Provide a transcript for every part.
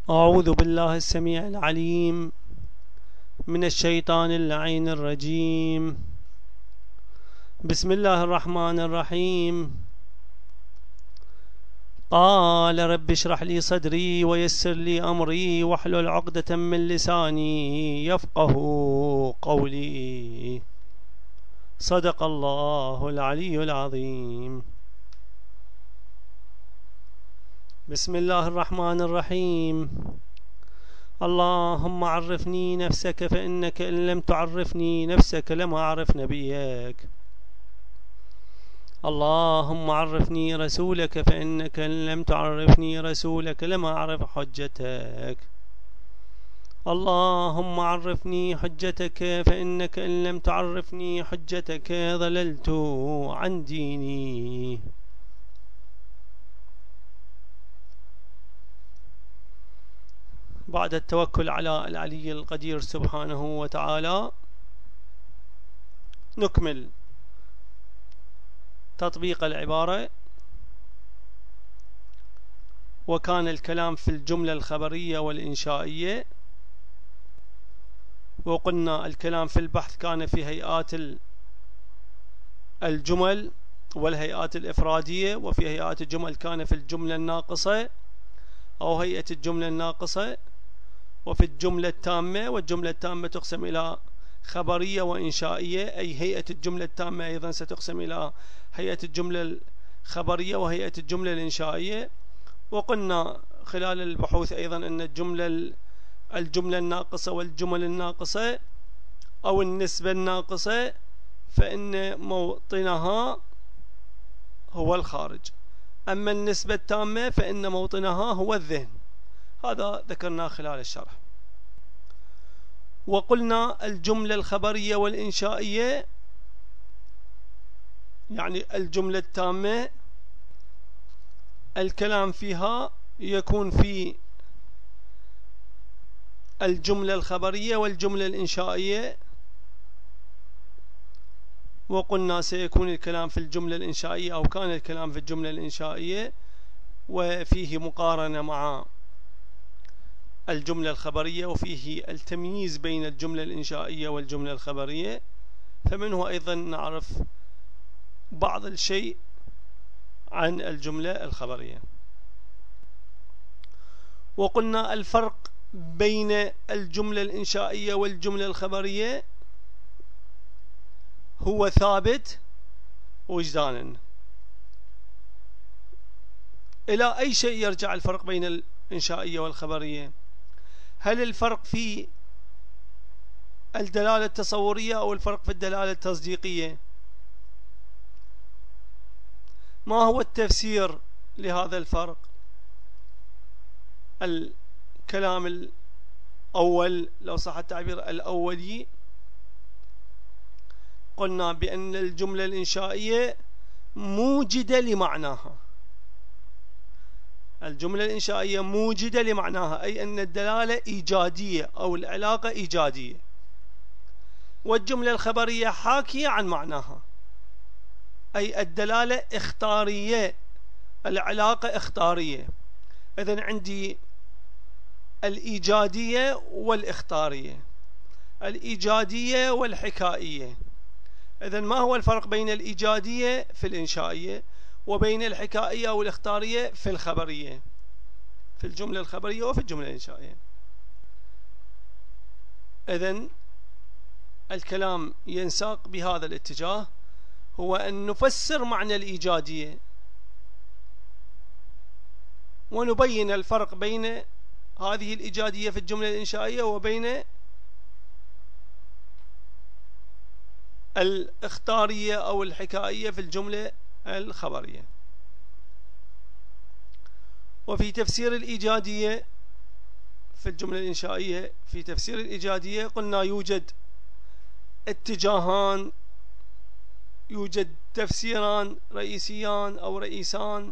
أعوذ بالله السميع العليم من الشيطان اللعين الرجيم. بسم الله الرحمن الرحيم. قال رب اشرح لي صدري ويسر لي أمري واحلل عقدة من لساني يفقه قولي. صدق الله العلي العظيم. بسم الله الرحمن الرحيم. اللهم عرفني نفسك فإنك إن لم تعرفني نفسك لم أعرف نبيك. اللهم عرفني رسولك فإنك إن لم تعرفني رسولك لم أعرف حجتك. اللهم عرفني حجتك فإنك إن لم تعرفني حجتك ضللت عن ديني. بعد التوكل على العلي القدير سبحانه وتعالى نكمل تطبيق العبارة. وكان الكلام في الجملة الخبرية والإنشائية، وقلنا الكلام في البحث كان في هيئات الجمل والهيئات الإفرادية، وفي هيئات الجمل كان في الجملة الناقصة أو هيئة الجملة الناقصة، وفي الجملة التامة. والجملة التامة تقسم إلى خبرية وإنشائية، أي هيئة الجملة التامة أيضا ستقسم إلى هيئة الجملة الخبرية وهيئة الجملة الإنشائية. وقلنا خلال البحوث أيضا أن الجملة الناقصة والجمل الناقصة أو النسبة الناقصة فإن موطنها هو الخارج، أما النسبة التامة فإن موطنها هو الذهن. هذا ذكرناه خلال الشرح. وقلنا الجملة الخبرية والإنشائية يعني الجملة التامة الكلام فيها يكون في الجملة الخبرية والجملة الإنشائية. وقلنا سيكون الكلام في الجملة الإنشائية أو كان الكلام في الجملة الإنشائية وفيه مقارنة مع الجملة الخبرية، وفيه التمييز بين الجملة الإنشائية والجملة الخبرية، فمنه أيضا نعرف بعض الشيء عن الجملة الخبرية. وقلنا الفرق بين الجملة الإنشائية والجملة الخبرية هو ثابت وجدانا. إلى أي شيء يرجع الفرق بين الإنشائية والخبرية؟ هل الفرق في الدلالة التصورية أو الفرق في الدلالة التصديقية؟ ما هو التفسير لهذا الفرق؟ الكلام الأول لو صح التعبير الأولي، قلنا بأن الجملة الإنشائية موجدة لمعناها. الجملة الإنشائية موجدة لمعناها، أي أن الدلالة إيجادية أو العلاقة إيجادية. والجملة الخبرية حاكية عن معناها، أي الدلالة اختارية، العلاقة اختارية. إذن عندي الإيجادية والإختارية، الإيجادية والحكائية. إذن ما هو الفرق بين الإيجادية في الإنشائية وبين الحكائية والإختارية في الخبرية، في الجملة الخبرية وفي الجملة الإنشائية؟ إذن الكلام ينساق بهذا الاتجاه، هو أن نفسر معنى الإيجادية ونبين الفرق بين هذه الإيجادية في الجملة الإنشائية وبين الإختارية أو الحكائية في الجملة الخبرية. وفي تفسير الإيجادية في الجملة الإنشائية، في تفسير الإيجادية قلنا يوجد اتجاهان، يوجد تفسيران رئيسيان أو رئيسان.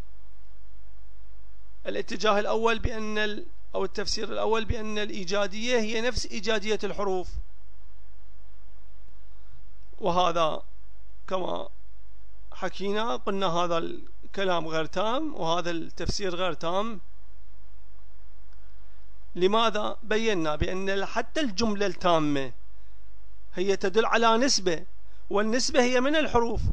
الاتجاه الأول بأن أو التفسير الأول بأن الإيجادية هي نفس إيجادية الحروف، وهذا كما حكينا قلنا هذا الكلام غير تام وهذا التفسير غير تام. لماذا؟ بينا بأن حتى الجملة التامة هي تدل على نسبة، والنسبة هي من الحروف،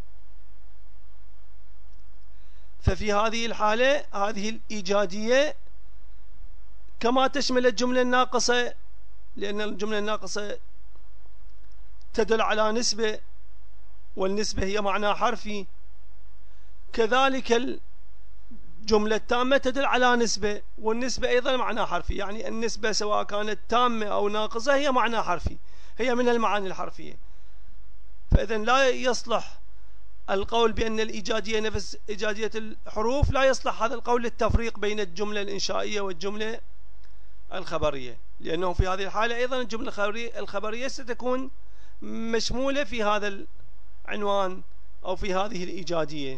ففي هذه الحالة هذه الإيجادية كما تشمل الجملة الناقصة، لأن الجملة الناقصة تدل على نسبة، والنسبة هي معنى حرفي، كذلك الجملة التامة تدل على نسبة، والنسبة أيضا معنى حرفي، يعني النسبة سواء كانت تامة أو ناقصة هي معنى حرفي، هي من المعاني الحرفية. فإذا لا يصلح القول بأن الإيجادية نفس إيجادية الحروف، لا يصلح هذا القول للتفريق بين الجملة الإنشائية والجملة الخبرية، لأنه في هذه الحالة أيضا الجملة الخبرية ستكون مشمولة في هذا العنوان أو في هذه الإيجادية.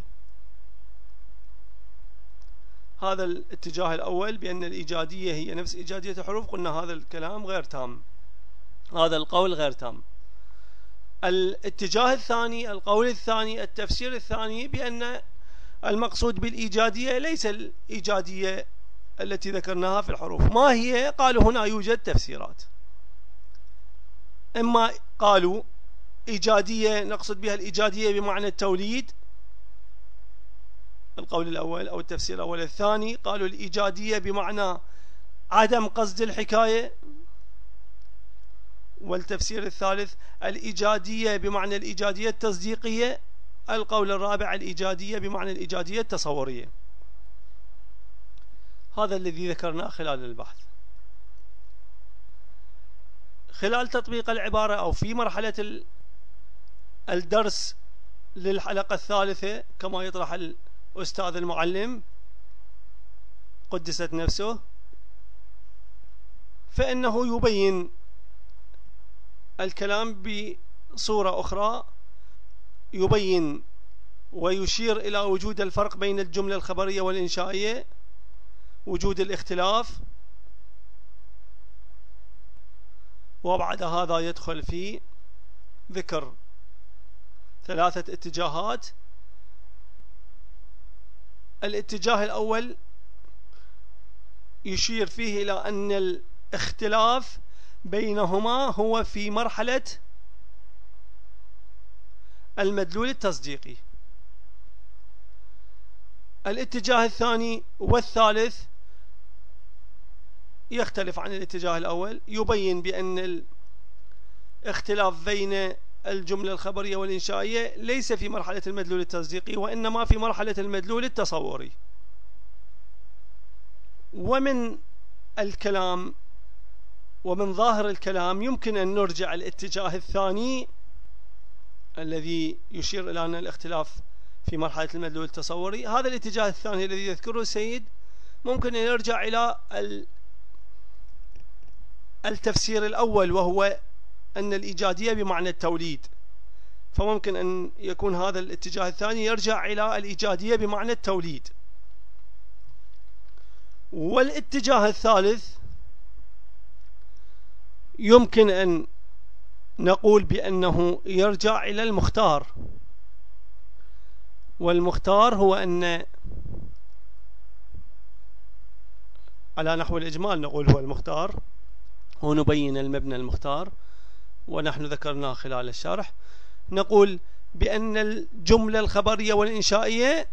هذا الاتجاه الأول بأن الإيجادية هي نفس إيجادية الحروف، قلنا هذا الكلام غير تام، هذا القول غير تام. الاتجاه الثاني، القول الثاني، التفسير الثاني، بأن المقصود بالإيجادية ليس الإيجادية التي ذكرناها في الحروف. ما هي؟ قالوا هنا يوجد تفسيرات، إما قالوا إيجادية نقصد بها الإيجادية بمعنى التوليد، القول الأول أو التفسير الأول. الثاني قالوا الإيجادية بمعنى عدم قصد الحكاية، والتفسير الثالث الإيجادية بمعنى الإيجادية التصديقية، القول الرابع الإيجادية بمعنى الإيجادية التصورية. هذا الذي ذكرناه خلال البحث. خلال تطبيق العبارة أو في مرحلة الدرس للحلقة الثالثة كما يطرح الأستاذ المعلم قدست نفسه، فإنه يبين الكلام بصورة أخرى، يبين ويشير إلى وجود الفرق بين الجملة الخبرية والإنشائية، وجود الاختلاف، وبعد هذا يدخل في ذكر ثلاثة اتجاهات. الاتجاه الأول يشير فيه إلى أن الاختلاف بينهما هو في مرحلة المدلول التصديقي. الاتجاه الثاني والثالث يختلف عن الاتجاه الأول، يبين بأن الاختلاف بين الجملة الخبرية والإنشائية ليس في مرحلة المدلول التصديقي، وإنما في مرحلة المدلول التصوري. ومن الكلام ومن ظاهر الكلام يمكن أن نرجع الاتجاه الثاني الذي يشير إلى أن الاختلاف في مرحلة المدلول التصوري. هذا الاتجاه الثاني الذي يذكره السيد ممكن أن يرجع إلى التفسير الأول، وهو أن الإيجادية بمعنى التوليد، فممكن أن يكون هذا الاتجاه الثاني يرجع إلى الإيجادية بمعنى التوليد. والاتجاه الثالث يمكن أن نقول بأنه يرجع إلى المختار، والمختار هو أن على نحو الإجمال نقول هو المختار، ونبين المبنى المختار، ونحن ذكرناه خلال الشرح. نقول بأن الجملة الخبرية والإنشائية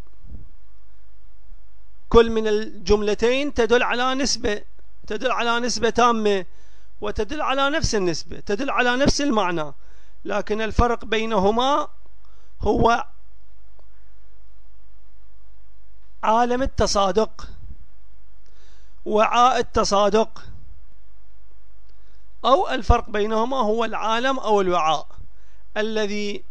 كل من الجملتين تدل على نسبة تامة، وتدل على نفس النسبة، تدل على نفس المعنى، لكن الفرق بينهما هو عالم التصادق، وعاء التصادق، أو الفرق بينهما هو العالم أو الوعاء الذي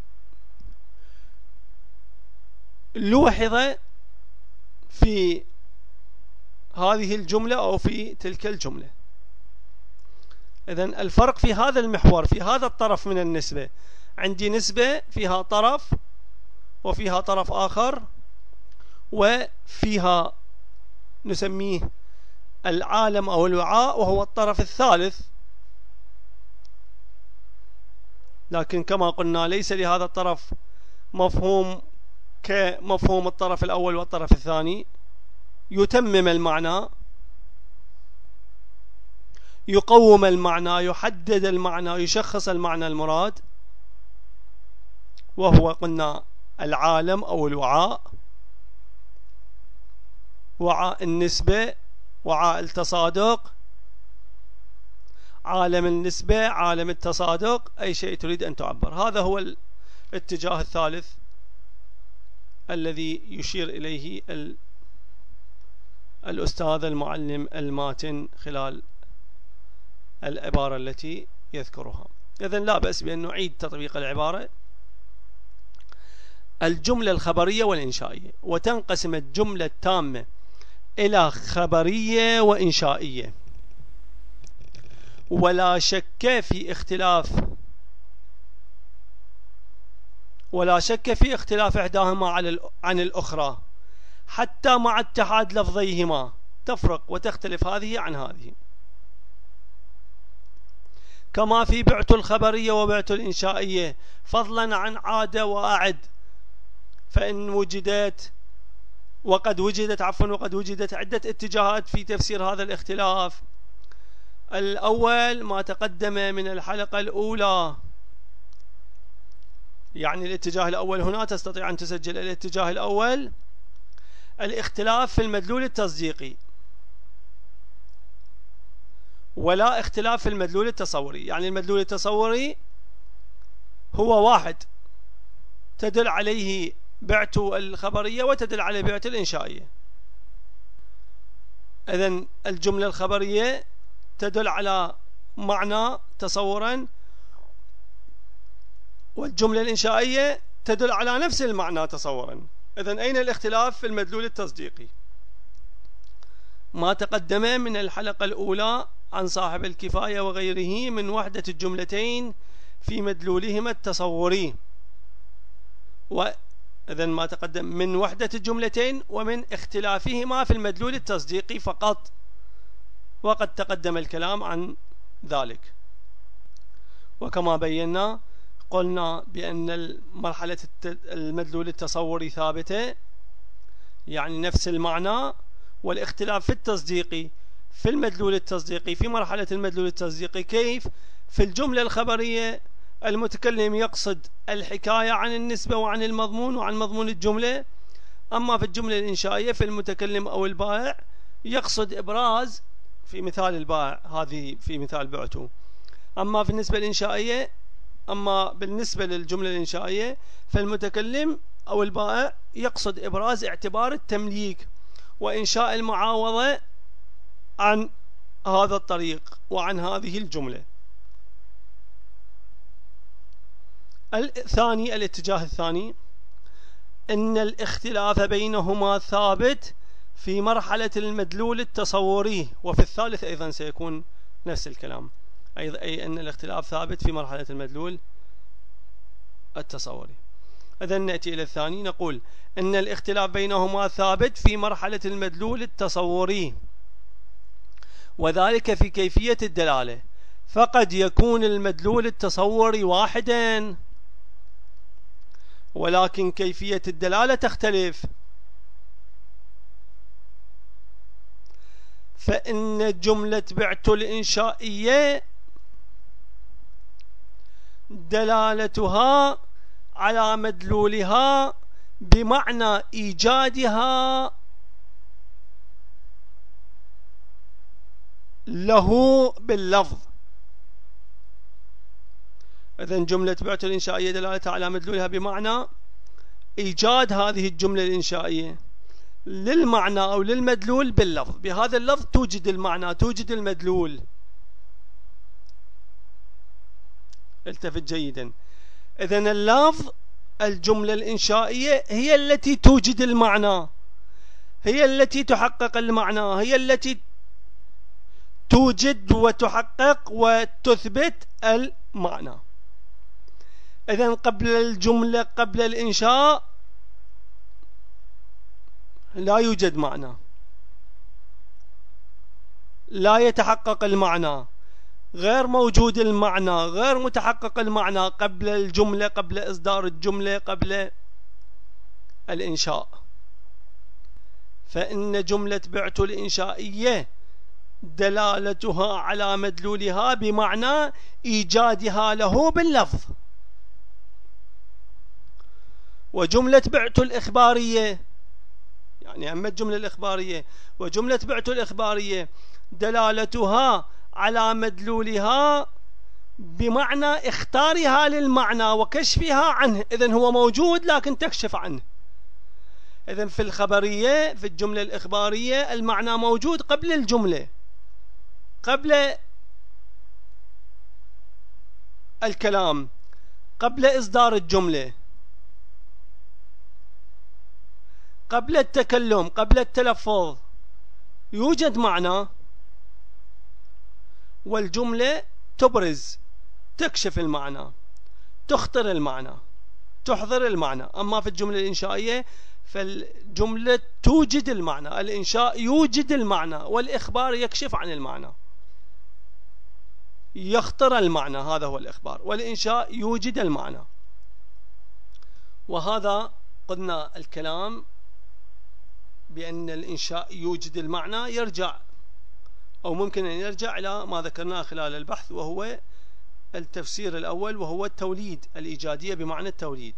لوحظ في هذه الجملة أو في تلك الجملة. إذن الفرق في هذا المحور، في هذا الطرف من النسبة، عندي نسبة فيها طرف وفيها طرف آخر، وفيها نسميه العالم أو الوعاء وهو الطرف الثالث، لكن كما قلنا ليس لهذا الطرف مفهوم كمفهوم الطرف الأول والطرف الثاني، يتمم المعنى. يقوم المعنى، يحدد المعنى، يشخص المعنى المراد، وهو قلنا العالم أو الوعاء، وعاء النسبة، وعاء التصادق، عالم النسبة، عالم التصادق، أي شيء تريد أن تعبر. هذا هو الاتجاه الثالث الذي يشير إليه الأستاذ المعلم الماتن خلال العبارة التي يذكرها. إذن لا بأس بأن نعيد تطبيق العبارة. الجملة الخبرية والإنشائية، وتنقسم الجملة التامة إلى خبرية وإنشائية، ولا شك في اختلاف إحداهما عن الأخرى، حتى مع اتحاد لفظيهما تفرق وتختلف هذه عن هذه، كما في بعت الخبرية وبعت الإنشائية، فضلا عن عاد وأعد، فإن وجدت وقد وجدت عدة اتجاهات في تفسير هذا الاختلاف. الأول ما تقدم من الحلقة الأولى، يعني الاتجاه الأول هنا تستطيع أن تسجل الاتجاه الأول الاختلاف في المدلول التصديقي، ولا اختلاف في المدلول التصوري. يعني المدلول التصوري هو واحد تدل عليه بعت الخبرية وتدل عليه بعت الإنشائية. إذن الجملة الخبرية تدل على معنى تصورا، والجملة الإنشائية تدل على نفس المعنى تصورا. إذن أين الاختلاف في المدلول التصديقي؟ ما تقدم من الحلقة الأولى عن صاحب الكفاية وغيره من وحدة الجملتين في مدلولهما التصوري، إذن ما تقدم من وحدة الجملتين ومن اختلافهما في المدلول التصديقي فقط، وقد تقدم الكلام عن ذلك. وكما بينا قلنا بأن مرحلة المدلول التصوري ثابتة، يعني نفس المعنى، والاختلاف في التصديقي في المدلول التصديقي في مرحلة المدلول التصديقي. كيف؟ في الجملة الخبرية المتكلم يقصد الحكاية عن النسبة وعن المضمون وعن مضمون الجملة، أما في الجملة الإنشائية في المتكلم أو البائع يقصد إبراز، في مثال البائع هذه في مثال بعته. أما بالنسبة للجملة الإنشائية فالمتكلم أو البائع يقصد إبراز اعتبار التمليك وإنشاء المعاوضة عن هذا الطريق وعن هذه الجملة. الاتجاه الثاني أن الاختلاف بينهما ثابت في مرحلة المدلول التصوري، وفي الثالث أيضا سيكون نفس الكلام، أي أن الاختلاف ثابت في مرحلة المدلول التصوري. إذن نأتي إلى الثاني، نقول أن الاختلاف بينهما ثابت في مرحلة المدلول التصوري، وذلك في كيفية الدلالة، فقد يكون المدلول التصوري واحدا ولكن كيفية الدلالة تختلف. فإن جملة بعت الإنشائية دلالتها على مدلولها بمعنى إيجادها له باللفظ. إذن جملة بعت الإنشائية دلالتها على مدلولها بمعنى إيجاد هذه الجملة الإنشائية للمعنى أو للمدلول باللفظ، بهذا اللفظ توجد المعنى، توجد المدلول. التفت جيدا. إذن اللفظ الجملة الإنشائية هي التي توجد المعنى، هي التي تحقق المعنى، هي التي توجد وتحقق وتثبت المعنى. إذن قبل الجملة، قبل الإنشاء لا يوجد معنى، لا يتحقق المعنى، غير موجود المعنى، غير متحقق المعنى قبل الجملة، قبل إصدار الجملة، قبل الإنشاء. فإن جملة بعت الإنشائية دلالتها على مدلولها بمعنى إيجادها له باللفظ. وجملة بعت الإخبارية، يعني أما الجملة الإخبارية وجملة بعت الإخبارية دلالتها على مدلولها بمعنى اختارها للمعنى وكشفها عنه. إذن هو موجود لكن تكشف عنه. إذن في الخبرية في الجملة الإخبارية المعنى موجود قبل الجملة، قبل الكلام، قبل إصدار الجملة، قبل التكلم، قبل التلفظ يوجد معنى، والجملة تبرز تكشف المعنى، تخطر المعنى، تحضر المعنى. أما في الجملة الإنشائية فالجملة توجد المعنى، الإنشاء يوجد المعنى والإخبار يكشف عن المعنى، يخطر المعنى، هذا هو الإخبار، والإنشاء يوجد المعنى. وهذا قلنا الكلام بأن الإنشاء يوجد المعنى يرجع أو ممكن أن يرجع إلى ما ذكرناه خلال البحث، وهو التفسير الأول، وهو التوليد، الإيجادية بمعنى التوليد.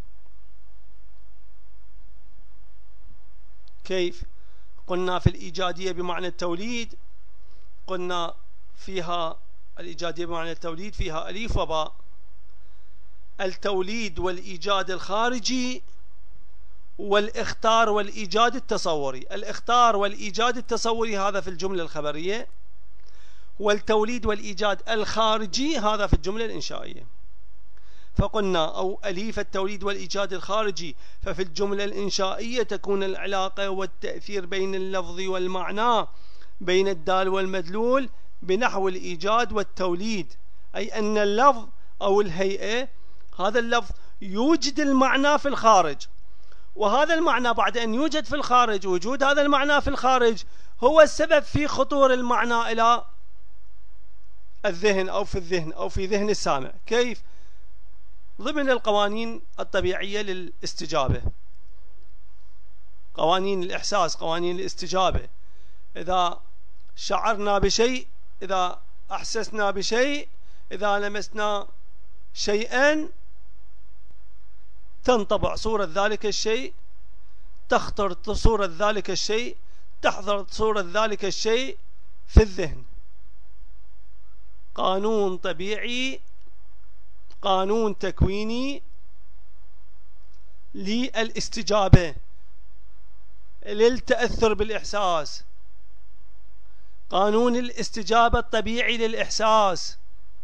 كيف؟ قلنا في الإيجادية بمعنى التوليد، قلنا فيها الإيجادية بمعنى التوليد فيها أليف وباء. التوليد والإيجاد الخارجي والإختار والإيجاد التصوري. الإختار والإيجاد التصوري هذا في الجملة الخبرية، والتوليد والإيجاد الخارجي هذا في الجملة الإنشائية. فقلنا أو أليف التوليد والإيجاد الخارجي، ففي الجملة الإنشائية تكون العلاقة والتأثير بين اللفظ والمعنى، بين الدال والمدلول، بنحو الإيجاد والتوليد، أي أن اللفظ أو الهيئة، هذا اللفظ يوجد المعنى في الخارج، وهذا المعنى بعد أن يوجد في الخارج، وجود هذا المعنى في الخارج هو السبب في خطور المعنى إلى الذهن أو في الذهن أو في ذهن السامع. كيف؟ ضمن القوانين الطبيعية للاستجابة، قوانين الإحساس، قوانين الاستجابة. إذا شعرنا بشيء، إذا أحسسنا بشيء، إذا لمسنا شيئا، تنطبع صورة ذلك الشيء، تخطر صورة ذلك الشيء، تحضر صورة ذلك الشيء في الذهن. قانون طبيعي، قانون تكويني للاستجابة، للتأثر بالإحساس، قانون الاستجابة الطبيعي للإحساس.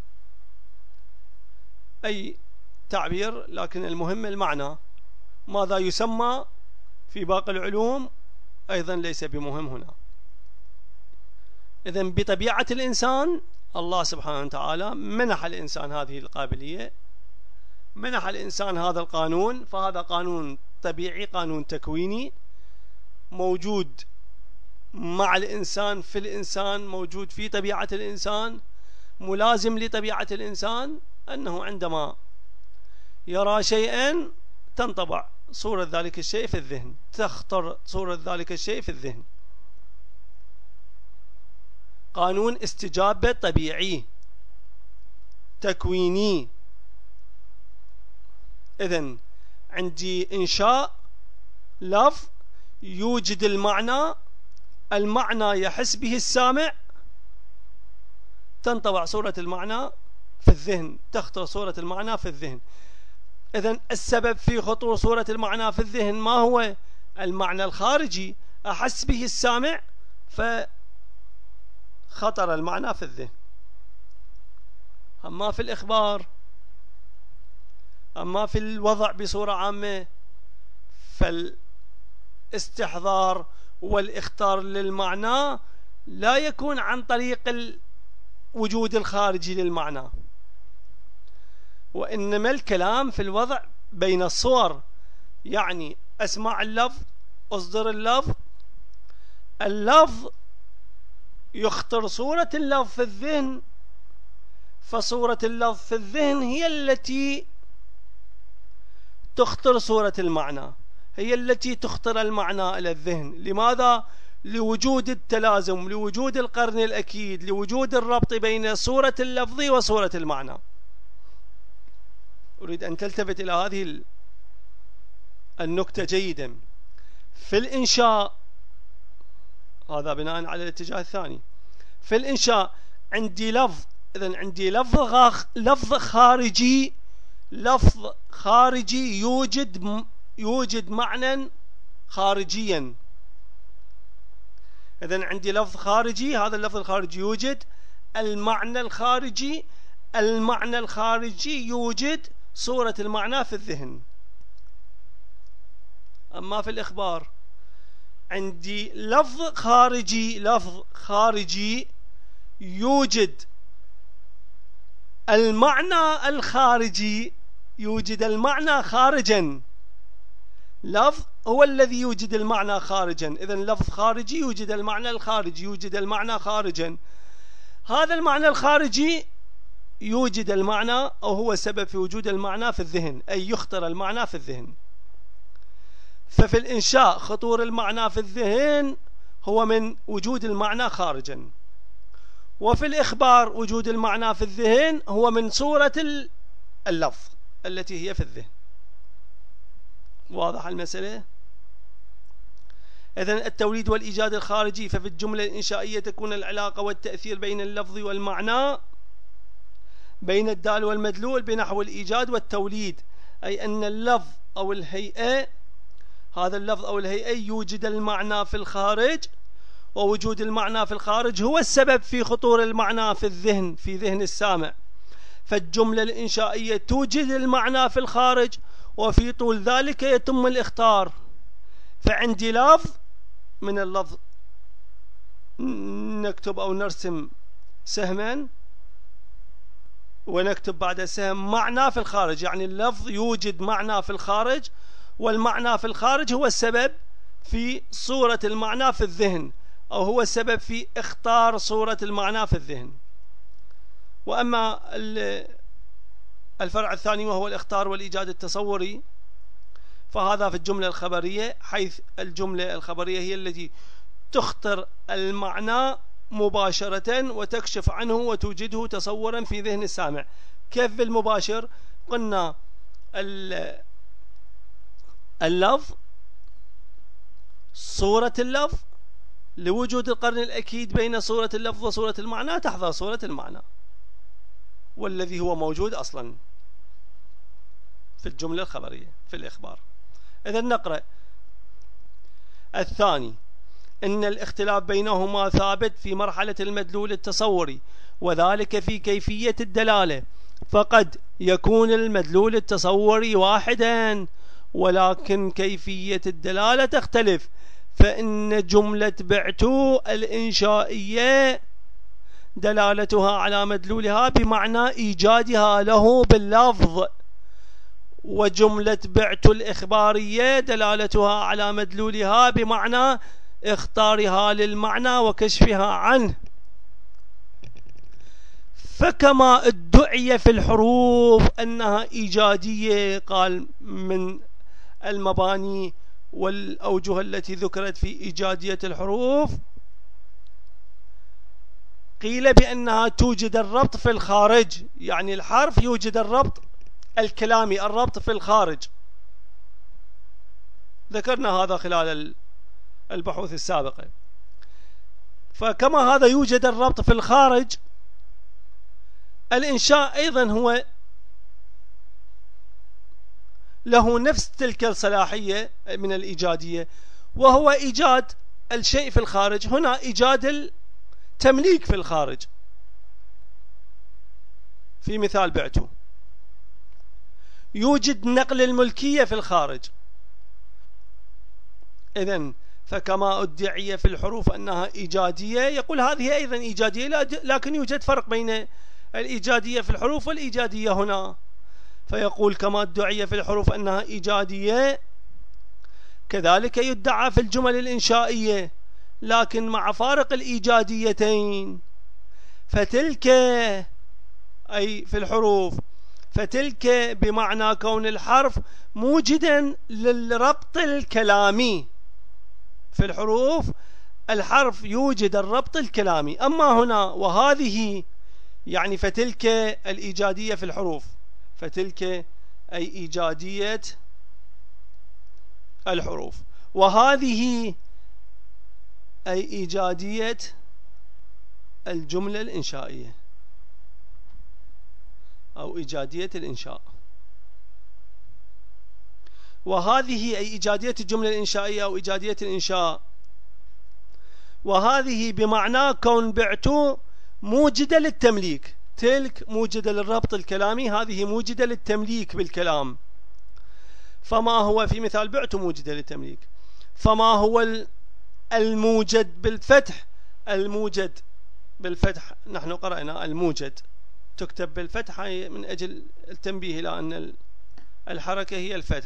أي تعبير، لكن المهم المعنى. ماذا يسمى في باقي العلوم أيضا ليس بمهم هنا. إذن بطبيعة الإنسان الله سبحانه وتعالى منح الإنسان هذه القابلية، منح الإنسان هذا القانون، فهذا قانون طبيعي، قانون تكويني موجود مع الإنسان، في الإنسان، موجود في طبيعة الإنسان، ملازم لطبيعة الإنسان، أنه عندما يرى شيئا تنطبع صورة ذلك الشيء في الذهن، تخطر صورة ذلك الشيء في الذهن. قانون استجابة طبيعي تكويني. إذن عندي إنشاء لفظ يوجد المعنى، المعنى يحس به السامع، تنطبع صورة المعنى في الذهن، تخطر صورة المعنى في الذهن. إذن السبب في خطور صورة المعنى في الذهن ما هو؟ المعنى الخارجي أحس به السامع فخطر المعنى في الذهن. أما في الإخبار، أما في الوضع بصورة عامة، فالاستحضار والإختار للمعنى لا يكون عن طريق الوجود الخارجي للمعنى، وإنما الكلام في الوضع بين الصور. يعني أسمع اللفظ، أصدر اللفظ، اللفظ يخطر صورة اللفظ في الذهن، فصورة اللفظ في الذهن هي التي تخطر صورة المعنى، هي التي تخطر المعنى إلى الذهن. لماذا؟ لوجود التلازم، لوجود القرن الأكيد، لوجود الربط بين صورة اللفظ وصورة المعنى. أريد أن تلتفت إلى هذه النكتة جيدا. في الإنشاء، هذا بناء على الاتجاه الثاني، في الإنشاء عندي لفظ، إذن عندي لفظ خارجي، لفظ خارجي يوجد معنى خارجيا. إذن عندي لفظ خارجي، هذا اللفظ الخارجي يوجد المعنى الخارجي، المعنى الخارجي يوجد صورة المعنى في الذهن. أما في الإخبار عندي لفظ خارجي يوجد المعنى الخارجي، يوجد المعنى خارجا. لفظ هو الذي يوجد المعنى خارجا، إذن لفظ خارجي يوجد المعنى الخارجي، يوجد المعنى خارجا. هذا المعنى الخارجي يوجد المعنى، أو هو سبب في وجود المعنى في الذهن، أي يخطر المعنى في الذهن. ففي الإنشاء خطور المعنى في الذهن هو من وجود المعنى خارجا، وفي الإخبار وجود المعنى في الذهن هو من صورة اللفظ التي هي في الذهن. واضح المسألة؟ إذن التوليد والإيجاد الخارجي، ففي الجملة الإنشائية تكون العلاقة والتأثير بين اللفظ والمعنى، بين الدال والمدلول، بنحو الإيجاد والتوليد، أي أن اللفظ أو الهيئة، هذا اللفظ أو الهيئة يوجد المعنى في الخارج، ووجود المعنى في الخارج هو السبب في خطور المعنى في الذهن، في ذهن السامع. فالجملة الإنشائية توجد المعنى في الخارج، وفي طول ذلك يتم الإخطار. فعندي لفظ، من اللفظ نكتب أو نرسم سهما، ونكتب بعد السهم معنى في الخارج، يعني اللفظ يوجد معنى في الخارج، والمعنى في الخارج هو السبب في صورة المعنى في الذهن، أو هو السبب في اختار صورة المعنى في الذهن. وأما الفرع الثاني وهو الاختار والإيجاد التصوري، فهذا في الجملة الخبرية، حيث الجملة الخبرية هي التي تخطر المعنى مباشرة وتكشف عنه وتوجده تصورا في ذهن السامع. كيف بالمباشر؟ قلنا اللفظ، صورة اللفظ، لوجود القرن الأكيد بين صورة اللفظ وصورة المعنى تحظى صورة المعنى، والذي هو موجود أصلا في الجملة الخبرية في الإخبار. إذن نقرأ الثاني: إن الاختلاف بينهما ثابت في مرحلة المدلول التصوري، وذلك في كيفية الدلالة، فقد يكون المدلول التصوري واحدا، ولكن كيفية الدلالة تختلف. فإن جملة بعت الإنشائية دلالتها على مدلولها بمعنى إيجادها له باللفظ، وجملة بعت الإخبارية دلالتها على مدلولها بمعنى اختارها للمعنى وكشفها عنه. فكما ادعي في الحروف أنها إيجادية، قال من المباني والأوجه التي ذكرت في إيجادية الحروف، قيل بأنها توجد الربط في الخارج، يعني الحرف يوجد الربط الكلامي، الربط في الخارج. ذكرنا هذا خلال البحوث السابقة. فكما هذا يوجد الربط في الخارج، الإنشاء أيضا هو له نفس تلك الصلاحية من الإيجادية، وهو إيجاد الشيء في الخارج. هنا إيجاد التمليك في الخارج في مثال بعته، يوجد نقل الملكية في الخارج. إذن فكما ادعي في الحروف أنها إيجادية، يقول هذه أيضا إيجادية، لكن يوجد فرق بين الإيجادية في الحروف والإيجادية هنا. فيقول كما ادعي في الحروف أنها إيجادية، كذلك يدعى في الجمل الإنشائية، لكن مع فارق الإيجاديتين. فتلك أي في الحروف، فتلك بمعنى كون الحرف موجدا للربط الكلامي في الحروف، الحرف يوجد الربط الكلامي. أما هنا وهذه يعني فتلك الإيجادية في الحروف، فتلك أي إيجادية الحروف، وهذه أي إيجادية الجملة الإنشائية أو إيجادية الإنشاء. وهذه أي إيجادية الجملة الإنشائية أو إيجادية الإنشاء، وهذه بمعنى كون بعت موجدة للتمليك. تلك موجدة للربط الكلامي، هذه موجدة للتمليك بالكلام. فما هو في مثال بعت موجدة للتمليك، فما هو الموجد بالفتح؟ الموجد بالفتح نحن قرأنا الموجد تكتب بالفتح من أجل التنبيه إلى أن الحركة هي الفتح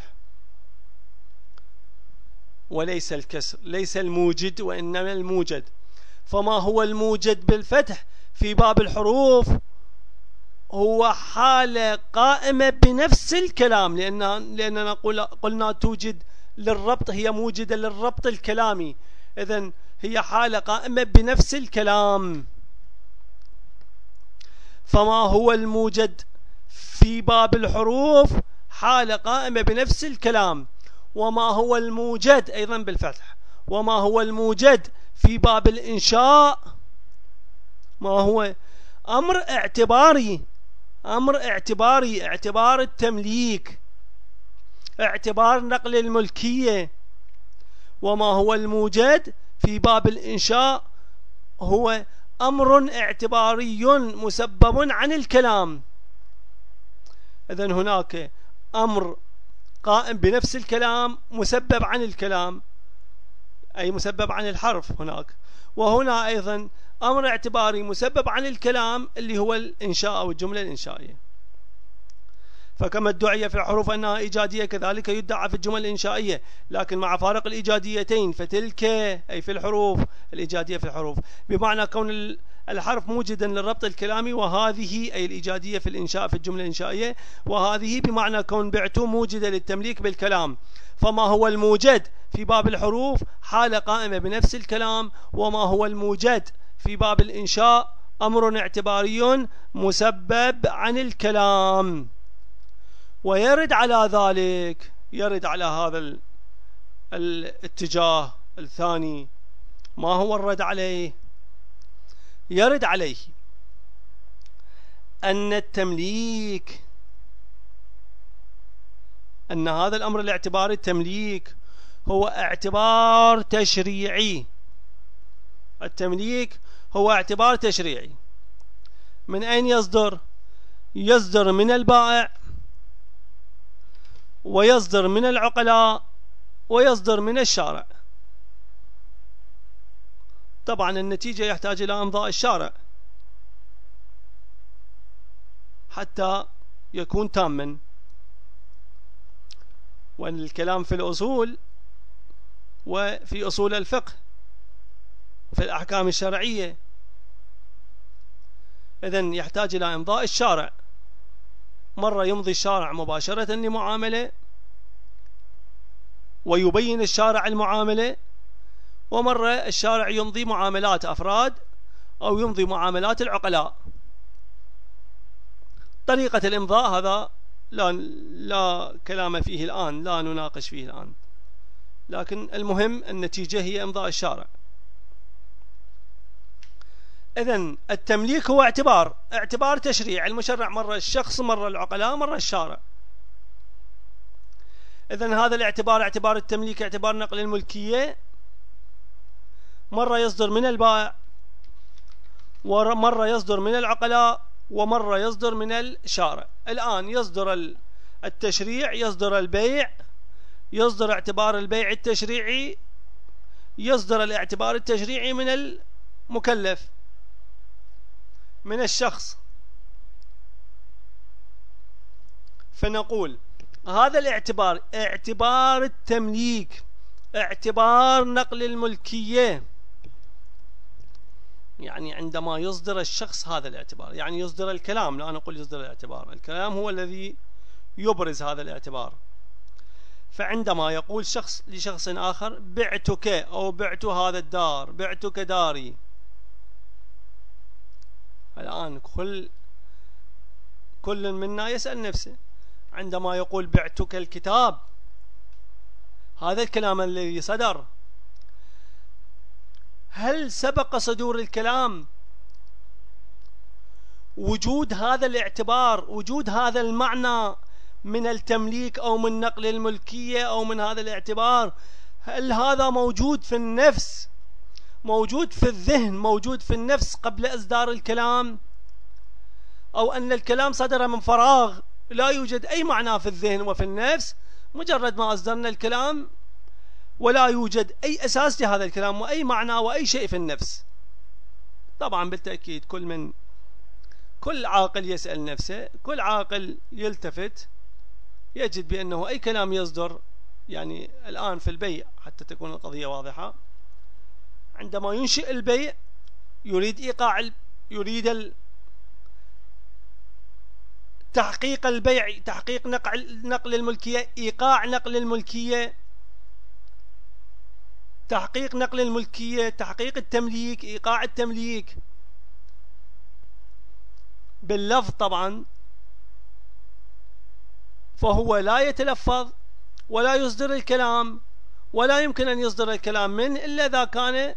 وليس الكسر، ليس الموجد وإنما الموجد. فما هو الموجد بالفتح في باب الحروف؟ هو حالة قائمة بنفس الكلام، لأننا قلنا توجد للربط، هي موجدة للربط الكلامي، إذن هي حالة قائمة بنفس الكلام. فما هو الموجد في باب الحروف؟ حالة قائمة بنفس الكلام. وما هو الموجد أيضا بالفتح؟ وما هو الموجد في باب الإنشاء؟ ما هو أمر اعتباري، أمر اعتباري، اعتبار التمليك، اعتبار نقل الملكية. وما هو الموجد في باب الإنشاء؟ هو أمر اعتباري مسبب عن الكلام. إذن هناك أمر قائم بنفس الكلام مسبب عن الكلام، أي مسبب عن الحرف هناك، وهنا أيضا أمر اعتباري مسبب عن الكلام اللي هو الإنشاء أو الجملة الإنشائية. فكما ادعي في الحروف أنها إيجادية كذلك يدعى في الجمل الإنشائية، لكن مع فارق الإيجاديتين، فتلك أي في الحروف الإيجادية في الحروف بمعنى كون الحرف موجدا للربط الكلامي، وهذه أي الإيجادية في الإنشاء في الجملة الإنشائية، وهذه بمعنى كون بعت موجدة للتمليك بالكلام. فما هو الموجد في باب الحروف؟ حالة قائمة بنفس الكلام. وما هو الموجد في باب الإنشاء؟ أمر اعتباري مسبب عن الكلام. ويرد على ذلك، يرد على هذا الاتجاه الثاني. ما هو الرد عليه؟ يرد عليه أن التمليك، أن هذا الأمر الاعتباري التمليك هو اعتبار تشريعي. التمليك هو اعتبار تشريعي. من أين يصدر؟ يصدر من البائع، ويصدر من العقلاء، ويصدر من الشارع. طبعا النتيجة يحتاج إلى إمضاء الشارع حتى يكون تاما. والكلام في الأصول وفي أصول الفقه في الأحكام الشرعية، إذن يحتاج إلى إمضاء الشارع. مرة يمضي الشارع مباشرة لمعاملة ويبين الشارع المعاملة، ومرة الشارع يمضي معاملات أفراد أو يمضي معاملات العقلاء. طريقة الإمضاء هذا لا كلام فيه الآن، لا نناقش فيه الآن، لكن المهم النتيجة هي إمضاء الشارع. إذن التمليك هو اعتبار تشريع، المشرع مرة الشخص، مرة العقلاء، مرة الشارع. إذن هذا الاعتبار، اعتبار التمليك، اعتبار نقل الملكية، مرة يصدر من البائع، ومرة يصدر من العقلاء، ومرة يصدر من الشارع. الآن يصدر التشريع، يصدر البيع، يصدر اعتبار البيع التشريعي، يصدر الاعتبار التشريعي من المكلف، من الشخص. فنقول هذا الاعتبار، اعتبار التمليك، اعتبار نقل الملكية، يعني عندما يصدر الشخص هذا الاعتبار، يعني يصدر الكلام، لا نقول يصدر الاعتبار، الكلام هو الذي يبرز هذا الاعتبار. فعندما يقول شخص لشخص آخر بعتك أو بعت هذا الدار، بعتك داري، الآن كل منا يسأل نفسه عندما يقول بعتك الكتاب، هذا الكلام الذي صدر هل سبق صدور الكلام وجود هذا الاعتبار، وجود هذا المعنى من التمليك أو من نقل الملكية أو من هذا الاعتبار؟ هل هذا موجود في النفس، موجود في الذهن، موجود في النفس قبل إصدار الكلام، أو أن الكلام صدر من فراغ لا يوجد أي معنى في الذهن وفي النفس، مجرد ما أصدرنا الكلام ولا يوجد أي أساس لهذا الكلام وأي معنى وأي شيء في النفس؟ طبعا بالتأكيد كل عاقل يسأل نفسه، كل عاقل يلتفت يجد بأنه أي كلام يصدر، يعني الآن في البيع حتى تكون القضية واضحة، عندما ينشئ البيع يريد إيقاع، يريد تحقيق البيع، تحقيق نقل الملكية، إيقاع نقل الملكية، تحقيق نقل الملكية، تحقيق التمليك، إيقاع التمليك باللفظ طبعا. فهو لا يتلفظ ولا يصدر الكلام، ولا يمكن أن يصدر الكلام منه إلا إذا كان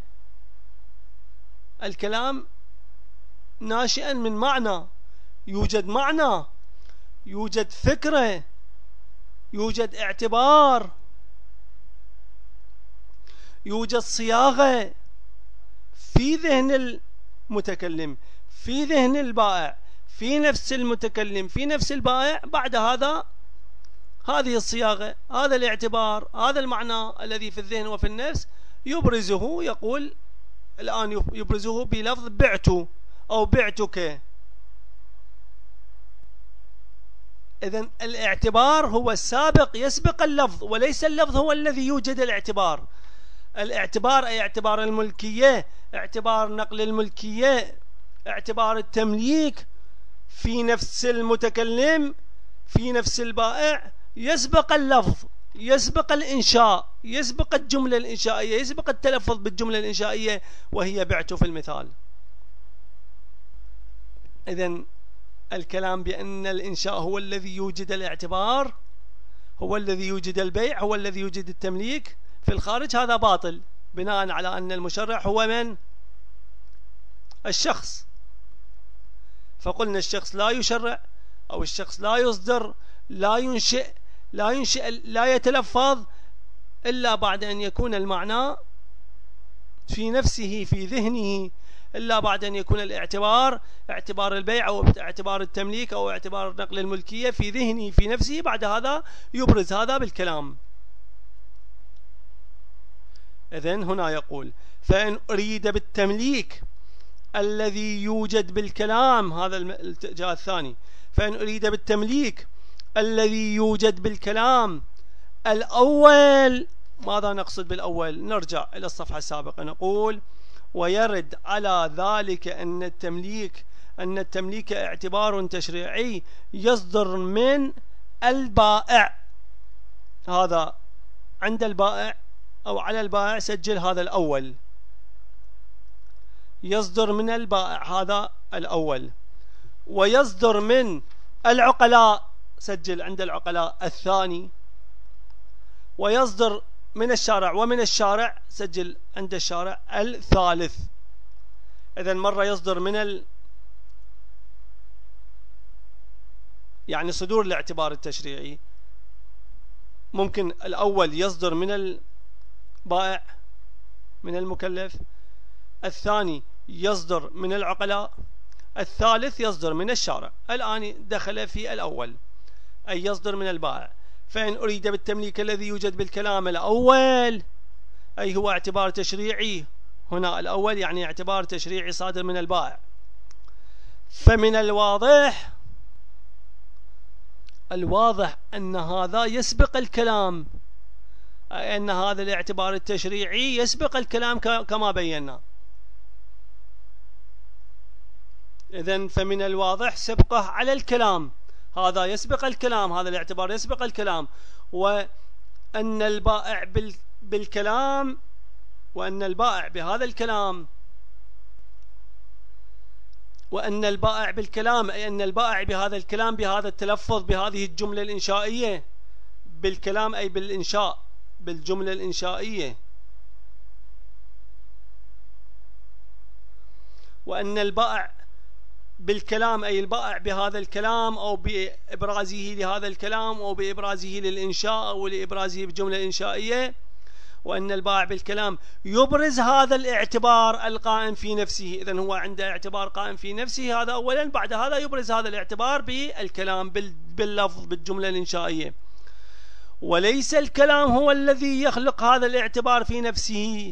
الكلام ناشئا من معنى، يوجد معنى، يوجد فكرة، يوجد اعتبار، يوجد صياغة في ذهن المتكلم، في ذهن البائع، في نفس المتكلم، في نفس البائع. بعد هذا هذه الصياغة، هذا الاعتبار، هذا المعنى الذي في الذهن وفي النفس يبرزه، يقول الآن يبرزه بلفظ بعت أو بعتك. إذن الاعتبار هو السابق يسبق اللفظ، وليس اللفظ هو الذي يوجد الاعتبار. الاعتبار أي اعتبار الملكية، اعتبار نقل الملكية، اعتبار التمليك في نفس المتكلم، في نفس البائع، يسبق اللفظ، يسبق الإنشاء، يسبق الجملة الإنشائية، يسبق التلفظ بالجملة الإنشائية وهي بعت في المثال. إذن الكلام بأن الإنشاء هو الذي يوجد الاعتبار، هو الذي يوجد البيع، هو الذي يوجد التمليك في الخارج، هذا باطل، بناء على أن المشرع هو من؟ الشخص. فقلنا الشخص لا يشرع، أو الشخص لا يصدر، لا ينشئ، لا يتلفظ إلا بعد أن يكون المعنى في نفسه، في ذهنه، إلا بعد أن يكون الاعتبار، اعتبار البيع أو اعتبار التمليك أو اعتبار نقل الملكية في ذهنه، في نفسه. بعد هذا يبرز هذا بالكلام. إذن هنا يقول فإن أريد بالتمليك الذي يوجد بالكلام، هذا الاتجاه الثاني، فإن أريد بالتمليك الذي يوجد بالكلام الأول. ماذا نقصد بالأول؟ نرجع إلى الصفحة السابقة، نقول ويرد على ذلك أن التمليك اعتبار تشريعي يصدر من البائع. هذا عند البائع أو على البائع، سجل هذا الأول، يصدر من البائع، هذا الأول. ويصدر من العقلاء، سجل عند العقلاء الثاني. ويصدر من الشارع، ومن الشارع سجل عند الشارع الثالث. إذن مرة يصدر من يعني صدور الاعتبار التشريعي، ممكن الأول يصدر من البائع، من المكلف، الثاني يصدر من العقلاء، الثالث يصدر من الشارع. الآن دخل في الأول، أي يصدر من البائع. فإن أريد بالتمليك الذي يوجد بالكلام الأول، أي هو اعتبار تشريعي، هنا الأول يعني اعتبار تشريعي صادر من البائع. فمن الواضح أن هذا يسبق الكلام، أي أن هذا الاعتبار التشريعي يسبق الكلام كما بينا. إذن فمن الواضح سبقه على الكلام، هذا يسبق الكلام، هذا الاعتبار يسبق الكلام. أن البائع بالكلام، وأن البائع بهذا الكلام، وأن البائع بالكلام أي أن البائع بهذا الكلام، بهذا التلفظ، بهذه الجملة الإنشائية، بالكلام أي بالإنشاء، بالجملة الإنشائية، وأن البائع بالكلام أي البائع بهذا الكلام أو بإبرازه لهذا الكلام أو بإبرازه للإنشاء أو لإبرازه بجملة إنشائية، وأن البائع بالكلام يبرز هذا الاعتبار القائم في نفسه. إذن هو عنده اعتبار قائم في نفسه، هذا أولا، بعد هذا يبرز هذا الاعتبار بالكلام، باللفظ، بالجملة الإنشائية. وليس الكلام هو الذي يخلق هذا الاعتبار في نفسه،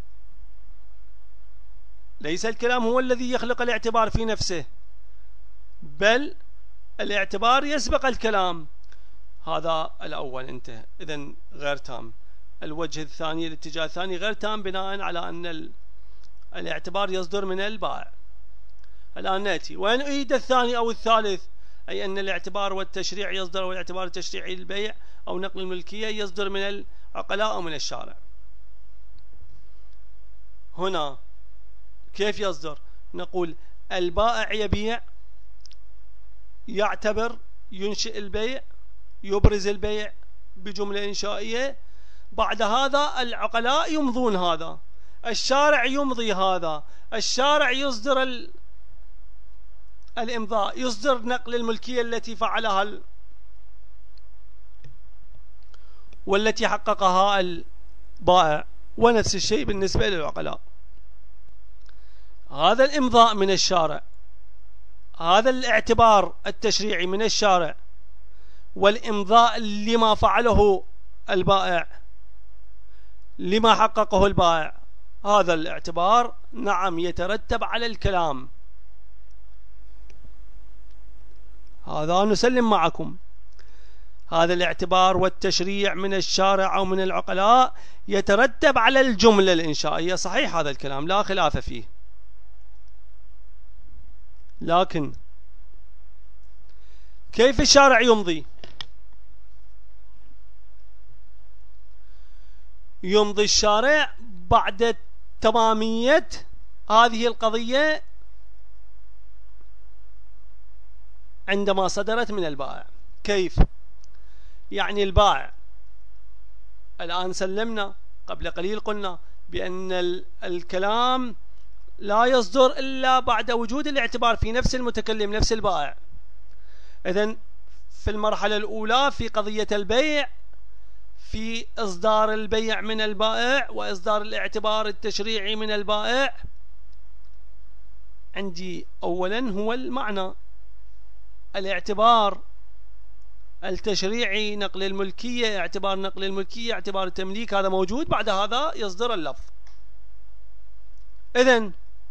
ليس الكلام هو الذي يخلق الاعتبار في نفسه، بل الاعتبار يسبق الكلام. هذا الأول انتهى، إذن غير تام. الوجه الثاني، الاتجاه الثاني غير تام بناء على أن الاعتبار يصدر من البائع. الآن نأتي وإن أريد الثاني أو الثالث، أي أن الاعتبار والتشريع يصدر، والاعتبار التشريعي للبيع أو نقل الملكية يصدر من العقلاء أو من الشارع. هنا كيف يصدر؟ نقول البائع يبيع، يعتبر، ينشئ البيع، يبرز البيع بجملة إنشائية، بعد هذا العقلاء يمضون هذا، الشارع يمضي هذا، الشارع يصدر الإمضاء، يصدر نقل الملكية التي فعلها والتي حققها البائع، ونفس الشيء بالنسبة للعقلاء. هذا الإمضاء من الشارع، هذا الاعتبار التشريعي من الشارع، والإمضاء لما فعله البائع، لما حققه البائع، هذا الاعتبار نعم يترتب على الكلام. هذا نسلم معكم، هذا الاعتبار والتشريع من الشارع أو من العقلاء يترتب على الجملة الإنشائية، صحيح هذا الكلام لا خلاف فيه، لكن كيف الشارع يمضي؟ يمضي الشارع بعد تمامية هذه القضية عندما صدرت من البائع. كيف؟ يعني البائع الآن سلمنا، قبل قليل قلنا بأن الكلام لا يصدر إلا بعد وجود الاعتبار في نفس المتكلم، نفس البائع. إذن في المرحلة الأولى في قضية البيع، في إصدار البيع من البائع وإصدار الاعتبار التشريعي من البائع، عندي أولا هو المعنى، الاعتبار التشريعي، نقل الملكية، اعتبار نقل الملكية، اعتبار التمليك، هذا موجود، بعد هذا يصدر اللفظ. إذن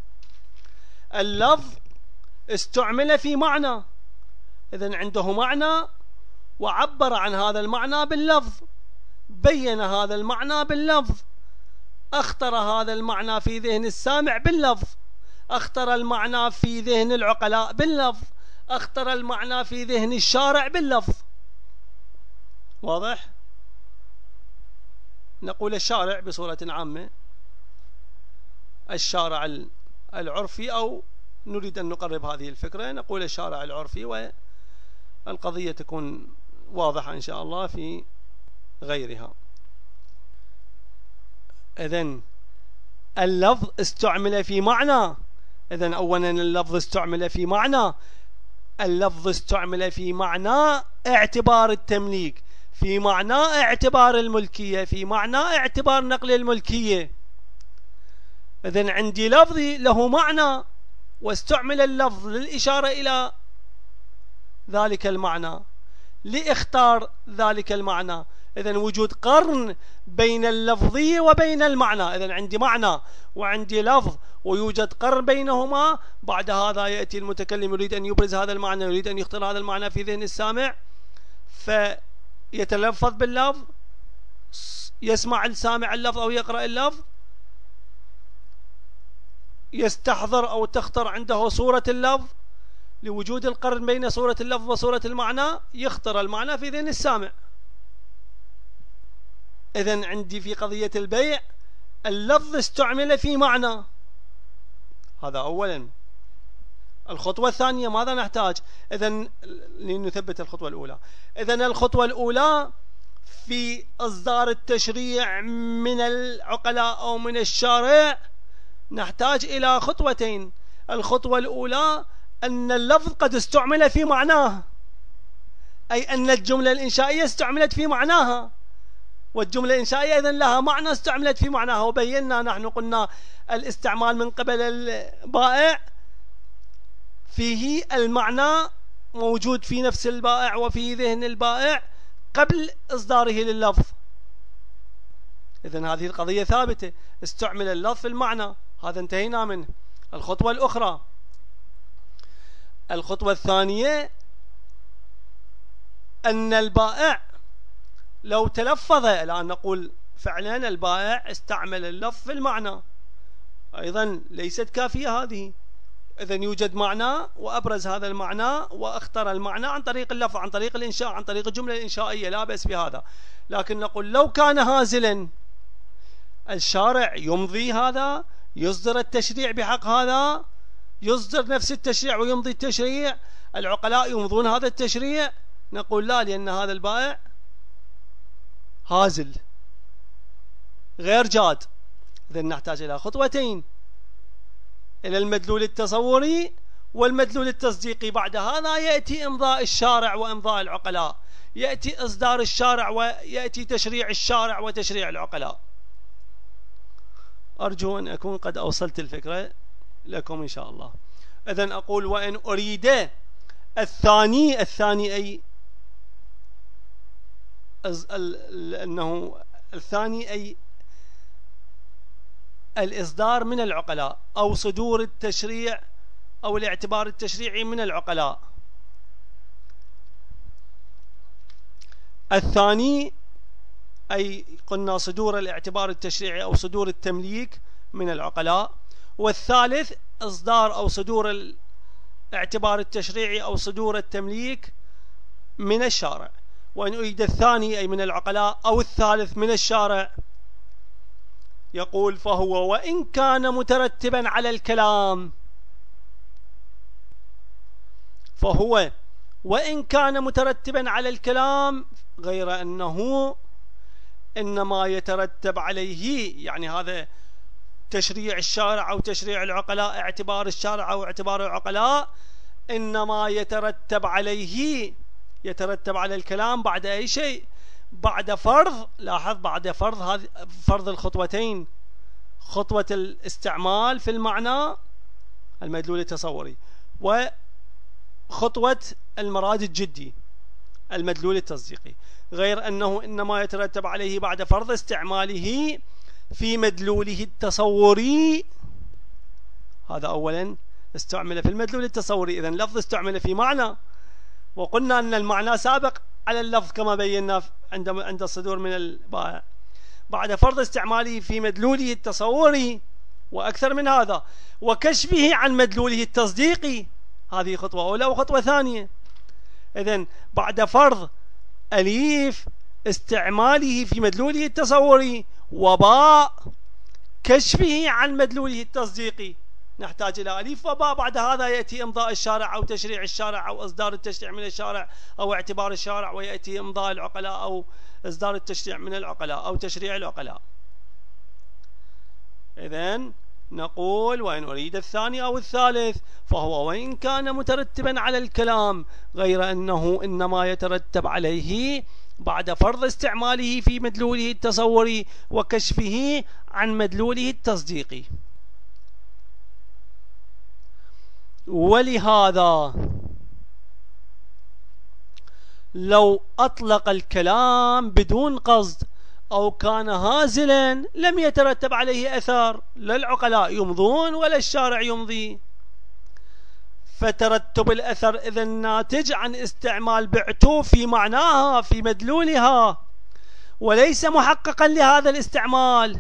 اللفظ استعمل في معنى، إذن عنده معنى وعبر عن هذا المعنى باللفظ، بين هذا المعنى باللفظ، اخطر هذا المعنى في ذهن السامع باللفظ، اخطر المعنى في ذهن العقلاء باللفظ، اخطر المعنى في ذهن الشارع باللفظ. واضح؟ نقول الشارع بصورة عامة، الشارع العرفي، أو نريد أن نقرب هذه الفكرة نقول الشارع العرفي، والقضية تكون واضحة إن شاء الله في غيرها. إذن اللفظ استعمل في معنى، إذن أولا اللفظ استعمل في معنى، اللفظ استعمل في معنى اعتبار التمليك، في معنى اعتبار الملكية، في معنى اعتبار نقل الملكية. إذن عندي لفظي له معنى، واستعمل اللفظ للإشارة إلى ذلك المعنى، لإختار ذلك المعنى. إذن وجود قرن بين اللفظي وبين المعنى، إذن عندي معنى وعندي لفظ ويوجد قرن بينهما. بعد هذا يأتي المتكلم يريد أن يبرز هذا المعنى، يريد أن يختار هذا المعنى في ذهن السامع، فيتلفظ باللفظ، يسمع السامع اللفظ أو يقرأ اللفظ، يستحضر أو تخطر عنده صورة اللفظ، لوجود القرن بين صورة اللفظ وصورة المعنى يخطر المعنى في ذهن السامع. إذن عندي في قضية البيع اللفظ استعمل في معنى، هذا أولا. الخطوة الثانية ماذا نحتاج؟ إذن لنثبت الخطوة الأولى. إذن الخطوة الأولى في إصدار التشريع من العقلاء أو من الشارع نحتاج إلى خطوتين. الخطوة الأولى أن اللفظ قد استعمل في معناه، أي أن الجملة الإنشائية استعملت في معناها، والجملة الإنشائية إذن لها معنى استعملت في معناها. وبينا نحن قلنا الاستعمال من قبل البائع فيه المعنى موجود في نفس البائع وفي ذهن البائع قبل إصداره لللفظ. إذن هذه القضية ثابتة، استعمل اللفظ في المعنى، هذا انتهينا منه. الخطوة الأخرى، الخطوة الثانية، أن البائع لو تلفظ، الآن نقول فعلا البائع استعمل اللفظ في المعنى، أيضا ليست كافية هذه. إذن يوجد معنى وأبرز هذا المعنى واختار المعنى عن طريق اللفظ، عن طريق الإنشاء، عن طريق الجملة الإنشائية، لا بأس بهذا. لكن نقول لو كان هازلا، الشارع يمضي هذا، يصدر التشريع بحق هذا، يصدر نفس التشريع ويمضي التشريع، العقلاء يمضون هذا التشريع، نقول لا، لأن هذا البائع هازل غير جاد. إذن نحتاج إلى خطوتين، إلى المدلول التصوري والمدلول التصديقي. بعد هذا يأتي إمضاء الشارع وإمضاء العقلاء، يأتي إصدار الشارع ويأتي تشريع الشارع وتشريع العقلاء. أرجو أن أكون قد أوصلت الفكرة لكم إن شاء الله. إذن أقول وإن أريد الثاني أي أنه الثاني أي الإصدار من العقلاء أو صدور التشريع أو الاعتبار التشريعي من العقلاء. الثاني أي قلنا صدور الاعتبار التشريعي أو صدور التمليك من العقلاء. والثالث إصدار أو صدور الاعتبار التشريعي أو صدور التمليك من الشارع. وإن أريد الثاني أي من العقلاء أو الثالث من الشارع، يقول فهو وإن كان مترتبا على الكلام، فهو وإن كان مترتبا على الكلام، غير أنه إنما يترتب عليه، يعني هذا تشريع الشارع أو تشريع العقلاء، اعتبار الشارع أو اعتبار العقلاء، إنما يترتب عليه، يترتب على الكلام بعد أي شيء؟ بعد فرض، لاحظ، بعد فرض هذه فرض الخطوتين، خطوة الاستعمال في المعنى المدلول التصوري، وخطوة المراد الجدي المدلول التصديقي. غير أنه إنما يترتب عليه بعد فرض استعماله في مدلوله التصوري. هذا أولا استعمل في المدلول التصوري، إذن لفظ استعمل في معنى، وقلنا أن المعنى سابق على اللفظ كما بينا عند الصدور من البائع. بعد فرض استعماله في مدلوله التصوري، وأكثر من هذا، وكشفه عن مدلوله التصديقي، هذه خطوة أولى وخطوة ثانية. إذن بعد فرض أليف استعماله في مدلوله التصوري، وباء كشفه عن مدلوله التصديقي، نحتاج إلى أليف وباء. بعد هذا يأتي إمضاء الشارع أو تشريع الشارع أو إصدار التشريع من الشارع أو اعتبار الشارع، ويأتي إمضاء العقلاء أو إصدار التشريع من العقلاء أو تشريع العقلاء. إذن نقول وإن أريد الثاني أو الثالث، فهو وإن كان مترتبا على الكلام، غير أنه إنما يترتب عليه بعد فرض استعماله في مدلوله التصوري وكشفه عن مدلوله التصديقي. ولهذا لو أطلق الكلام بدون قصد أو كان هازلا لم يترتب عليه أثر، لا العقلاء يمضون ولا الشارع يمضي. فترتب الأثر إذن ناتج عن استعمال بعته في معناها في مدلولها، وليس محققا لهذا الاستعمال.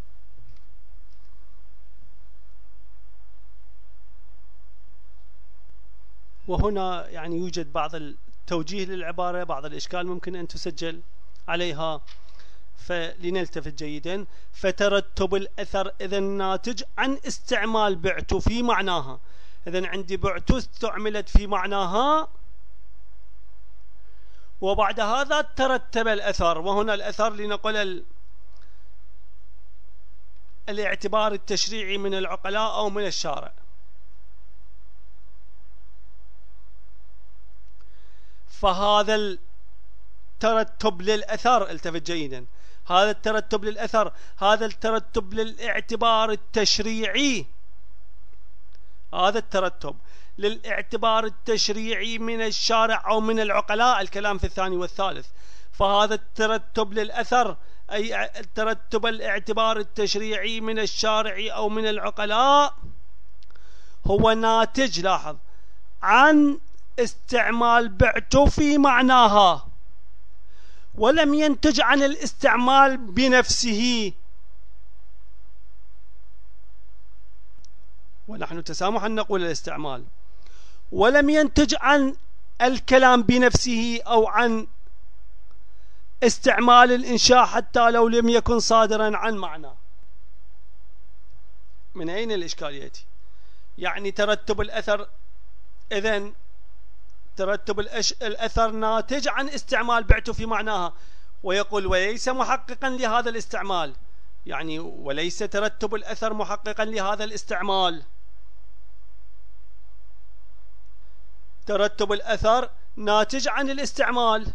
وهنا يعني يوجد بعض التوجيه للعبارة، بعض الإشكال ممكن أن تسجل عليها. فلنلتفت جيدا. فترتب الأثر إذا ناتج عن استعمال بعت في معناها. إذا عندي بعت استعملت في معناها، وبعد هذا ترتب الأثر. وهنا الأثر لنقل الاعتبار التشريعي من العقلاء أو من الشارع. فهذا الترتب للأثر، التفت جيدا، هذا الترتب للأثر، هذا الترتب للاعتبار التشريعي، هذا الترتب للاعتبار التشريعي من الشارع أو من العقلاء، الكلام في الثاني والثالث. فهذا الترتب للأثر أي الترتب الاعتبار التشريعي من الشارع أو من العقلاء هو ناتج، لاحظ، عن استعمال بعت في معناها، ولم ينتج عن الاستعمال بنفسه. ونحن تسامحا نقول الاستعمال، ولم ينتج عن الكلام بنفسه أو عن استعمال الإنشاء حتى لو لم يكن صادرا عن معنى. من أين الإشكال يأتي؟ يعني ترتب الأثر، إذن ترتب الأثر ناتج عن استعمال بعت في معناها، ويقول وليس محققا لهذا الاستعمال، يعني وليس ترتب الأثر محققا لهذا الاستعمال. ترتب الأثر ناتج عن الاستعمال،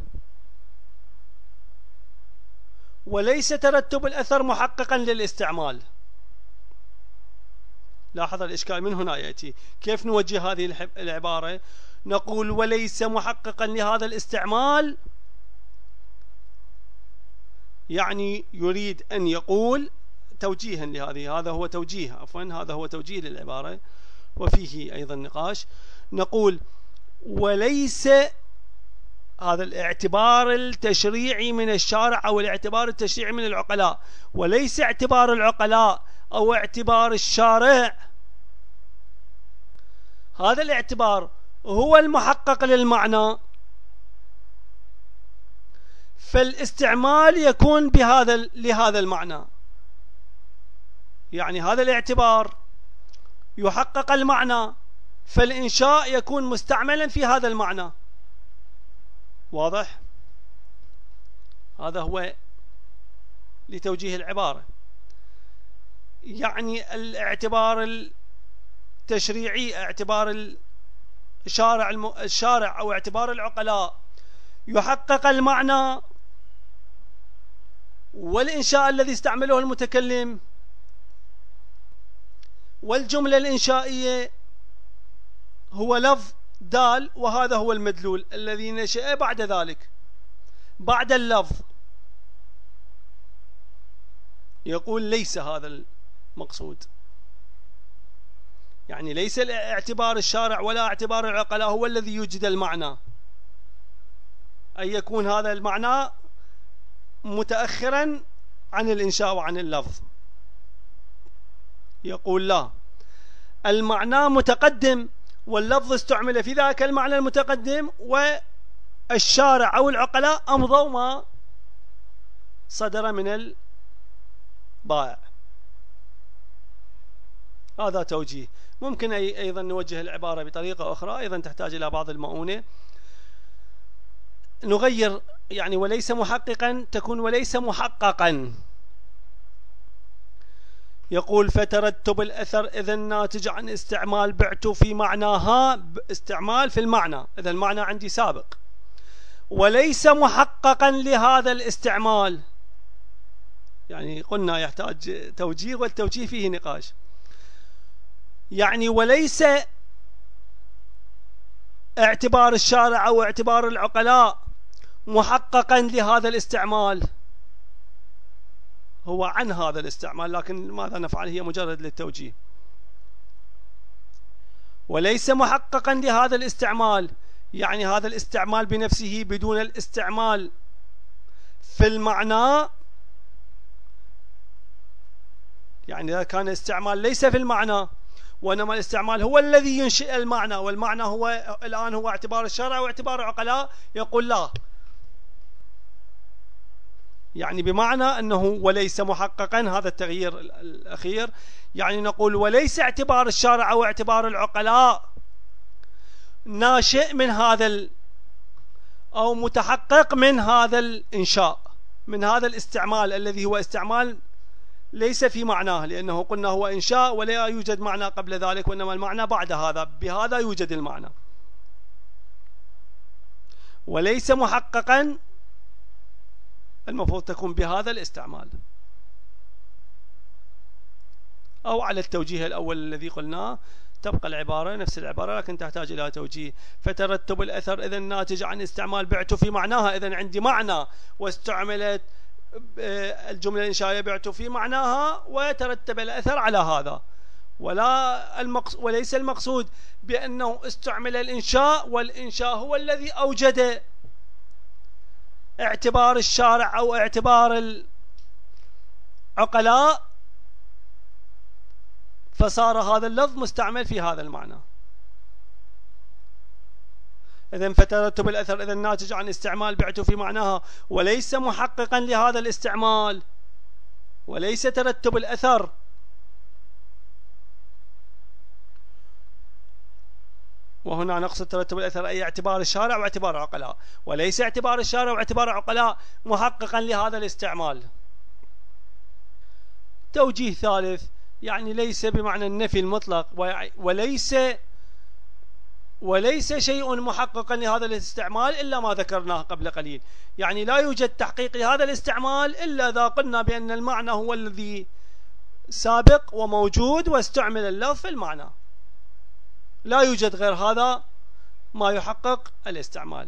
وليس ترتب الأثر محققا للاستعمال. لاحظ الإشكال من هنا يأتي. كيف نوجه هذه العبارة؟ نقول وليس محققا لهذا الاستعمال، يعني يريد أن يقول توجيها لهذه، هذا هو توجيه، عفوا هذا هو توجيه للعبارة وفيه أيضا نقاش. نقول وليس هذا الاعتبار التشريعي من الشارع أو الاعتبار التشريعي من العقلاء، وليس اعتبار العقلاء أو اعتبار الشارع، هذا الاعتبار هو المحقق للمعنى، فالاستعمال يكون لهذا المعنى. يعني هذا الاعتبار يحقق المعنى، فالإنشاء يكون مستعملا في هذا المعنى. واضح؟ هذا هو لتوجيه العبارة. يعني الاعتبار التشريعي، اعتبار الشارع أو اعتبار العقلاء يحقق المعنى، والإنشاء الذي استعمله المتكلم والجملة الإنشائية هو لفظ دال، وهذا هو المدلول الذي نشأ بعد ذلك، بعد اللفظ. يقول ليس هذا المقصود، يعني ليس اعتبار الشارع ولا اعتبار العقلاء هو الذي يوجد المعنى، أن يكون هذا المعنى متأخرا عن الإنشاء وعن اللفظ. يقول لا، المعنى متقدم واللفظ استعمل في ذاك المعنى المتقدم، والشارع أو العقلاء أمضوا ما صدر من البائع. هذا توجيه. ممكن أيضا نوجه العبارة بطريقة أخرى أيضا تحتاج إلى بعض المؤونة. نغير، يعني وليس محققا تكون وليس محققا. يقول فترتب الأثر إذا ناتج عن استعمال بعت في معناها، استعمال في المعنى، إذا المعنى عندي سابق، وليس محققا لهذا الاستعمال. يعني قلنا يحتاج توجيه، والتوجيه فيه نقاش. يعني وليس اعتبار الشارع أو اعتبار العقلاء محققا لهذا الاستعمال، هو عن هذا الاستعمال، لكن ماذا نفعل؟ هي مجرد للتوجيه. وليس محققا لهذا الاستعمال، يعني هذا الاستعمال بنفسه بدون الاستعمال في المعنى. يعني إذا كان الاستعمال ليس في المعنى، وإنما الاستعمال هو الذي ينشئ المعنى، والمعنى هو الآن هو اعتبار الشرع واعتبار العقلاء، يقول لا، يعني بمعنى أنه وليس محققا، هذا التغيير الأخير. يعني نقول وليس اعتبار الشارع أو اعتبار العقلاء ناشئ من هذا أو متحقق من هذا الإنشاء، من هذا الاستعمال الذي هو استعمال ليس في معناه، لأنه قلنا هو إنشاء ولا يوجد معنى قبل ذلك، وإنما المعنى بعد هذا، بهذا يوجد المعنى. وليس محققا المفروض تكون بهذا الاستعمال، أو على التوجيه الأول الذي قلناه تبقى العبارة نفس العبارة لكن تحتاج إلى توجيه. فترتب الأثر إذا ناتج عن استعمال بعت في معناها، إذا عندي معنى واستعملت الجملة الإنشائية بعت في معناها وترتب الأثر على هذا. وليس المقصود بأنه استعمل الإنشاء والإنشاء هو الذي أوجد اعتبار الشارع أو اعتبار العقلاء فصار هذا اللفظ مستعمل في هذا المعنى. إذن فترتب الأثر إذا ناتج عن استعمال بعت في معناها وليس محققا لهذا الاستعمال، وليس ترتب الأثر وهنا نقصد ترتب الأثر أي اعتبار الشارع واعتبار العقلاء، وليس اعتبار الشارع واعتبار العقلاء محققا لهذا الاستعمال. توجيه ثالث يعني ليس بمعنى النفي المطلق، وليس شيء محققا لهذا الاستعمال إلا ما ذكرناه قبل قليل. يعني لا يوجد تحقيق لهذا الاستعمال إلا إذا قلنا بأن المعنى هو الذي سابق وموجود واستعمل اللفظ في المعنى، لا يوجد غير هذا ما يحقق الاستعمال.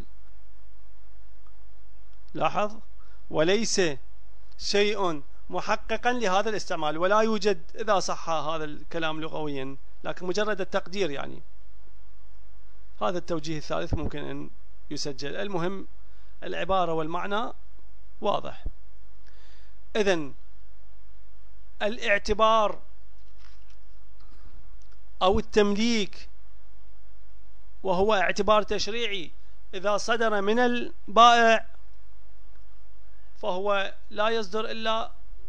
لاحظ، وليس شيء محققا لهذا الاستعمال، ولا يوجد إذا صح هذا الكلام لغويا، لكن مجرد التقدير. يعني هذا التوجيه الثالث ممكن أن يسجل. المهم العبارة والمعنى واضح. إذن الاعتبار أو التمليك وهو اعتبار تشريعي إذا صدر من البائع فهو لا يصدر إلا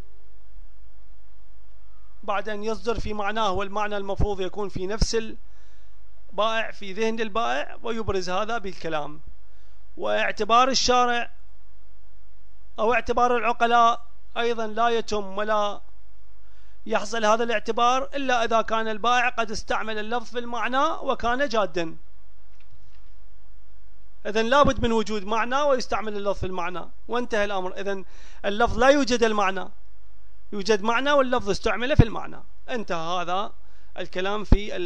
بعد أن يصدر في معناه، والمعنى المفروض يكون في نفس البائع في ذهن البائع ويبرز هذا بالكلام. واعتبار الشارع أو اعتبار العقلاء أيضا لا يتم ولا يحصل هذا الاعتبار إلا إذا كان البائع قد استعمل اللفظ في المعنى وكان جادا. إذن لابد من وجود معنى ويستعمل اللفظ في المعنى وانتهى الأمر. إذن اللفظ لا يوجد المعنى، يوجد معنى واللفظ استعمل في المعنى، انتهى هذا الكلام في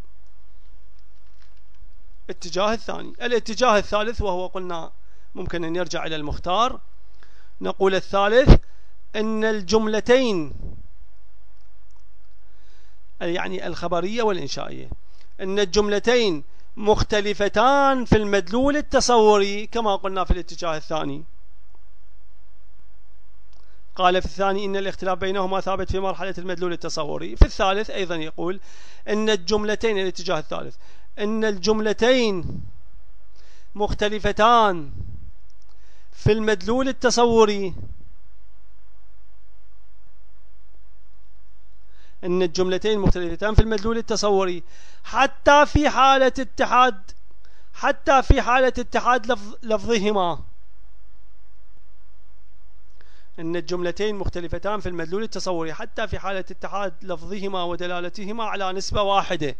الاتجاه الثاني. الاتجاه الثالث وهو قلنا ممكن أن يرجع إلى المختار. نقول الثالث أن الجملتين يعني الخبرية والإنشائية، أن الجملتين مختلفتان في المدلول التصوري كما قلنا في الاتجاه الثاني. قال في الثاني إن الاختلاف بينهما ثابت في مرحلة المدلول التصوري. في الثالث أيضا يقول أن الجملتين، الاتجاه الثالث، أن الجملتين مختلفتان في المدلول التصوري، أن الجملتين مختلفتان في المدلول التصوري حتى في حالة اتحاد لفظهما. أن الجملتين مختلفتان في المدلول التصوري حتى في حالة اتحاد لفظهما ودلالتهما على نسبة واحدة.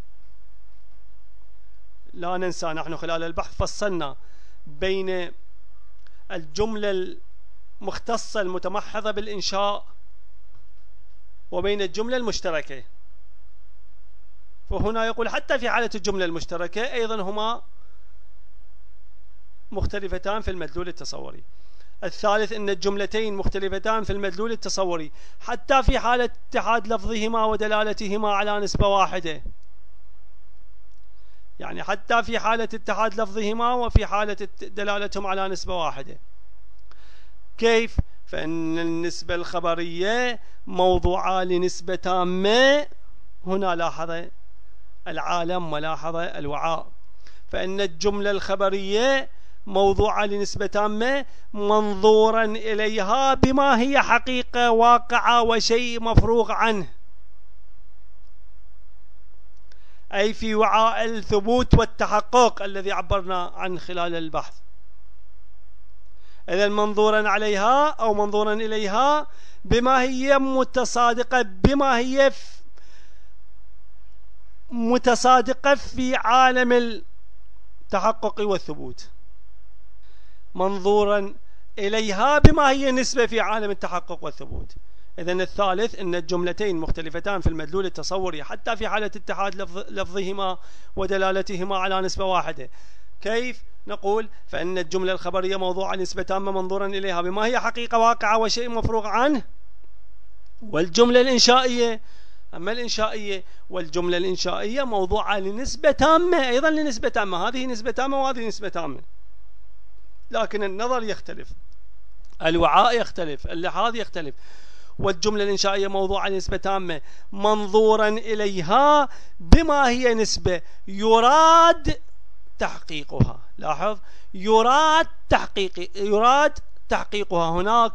لا ننسى نحن خلال البحث فصلنا بين الجملة المختصة المتمحضة بالإنشاء وبين الجملة المشتركة، فهنا يقول حتى في حالة الجملة المشتركة أيضا هما مختلفتان في المدلول التصوري. الثالث أن الجملتين مختلفتان في المدلول التصوري حتى في حالة اتحاد لفظهما ودلالتهما على نسبة واحدة، يعني حتى في حالة اتحاد لفظهما وفي حالة دلالتهم على نسبة واحدة. كيف؟ فإن النسبة الخبرية موضوعة لنسبة تامة. هنا لاحظ العالم ولاحظ الوعاء. فإن الجملة الخبرية موضوعة لنسبة تامة منظورا إليها بما هي حقيقة واقعة وشيء مفروغ عنه، أي في وعاء الثبوت والتحقق الذي عبرنا عن خلال البحث. إذا منظورا عليها أو منظورا إليها بما هي متصادقة، بما هي متصادقة في عالم التحقق والثبوت. منظورا إليها بما هي نسبة في عالم التحقق والثبوت. إذن الثالث أن الجملتين مختلفتان في المدلول التصوري حتى في حالة اتحاد لفظهما ودلالتهما على نسبة واحدة. كيف؟ نقول فإن الجملة الخبرية موضوعة نسبة تامة منظورا إليها بما هي حقيقة واقعة وشيء مفروغ عنه. والجملة الإنشائية، أما الإنشائية والجملة الإنشائية موضوعة لنسبة تامة، أيضا لنسبة تامة، هذه نسبة تامة وهذه نسبة تامة، لكن النظر يختلف، الوعاء يختلف، اللحاظ يختلف. والجملة الإنشائية موضوعة نسبة تامة منظورا إليها بما هي نسبة يراد تحقيقها. لاحظ، يراد تحقيقها. هناك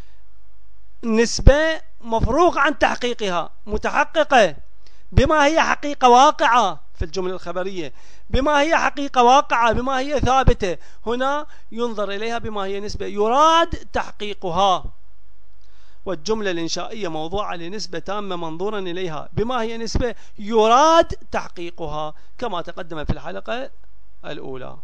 نسبة مفروغ عن تحقيقها متحققة بما هي حقيقة واقعة في الجملة الخبرية، بما هي حقيقة واقعة، بما هي ثابتة. هنا ينظر إليها بما هي نسبة يراد تحقيقها. والجملة الإنشائية موضوعة لنسبة تامة منظورا إليها بما هي نسبة يراد تحقيقها كما تقدم في الحلقة الأولى.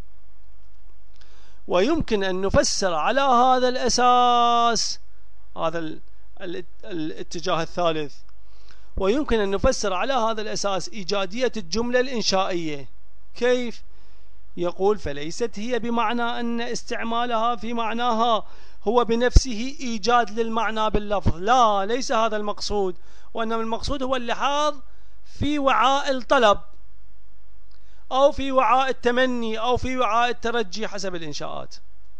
ويمكن أن نفسر على هذا الأساس، هذا الاتجاه الثالث، ويمكن أن نفسر على هذا الأساس إيجادية الجملة الإنشائية. كيف؟ يقول فليست هي بمعنى أن استعمالها في معناها هو بنفسه إيجاد للمعنى باللفظ، لا، ليس هذا المقصود، وإنما المقصود هو اللحاظ في وعاء الطلب أو في وعاء التمني أو في وعاء الترجي حسب الإنشاءات.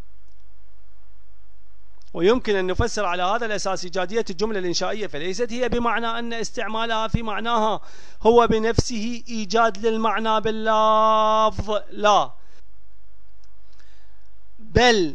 ويمكن أن نفسر على هذا الأساس إيجادية الجملة الإنشائية فليست هي بمعنى أن استعمالها في معناها هو بنفسه إيجاد للمعنى باللفظ، لا، بل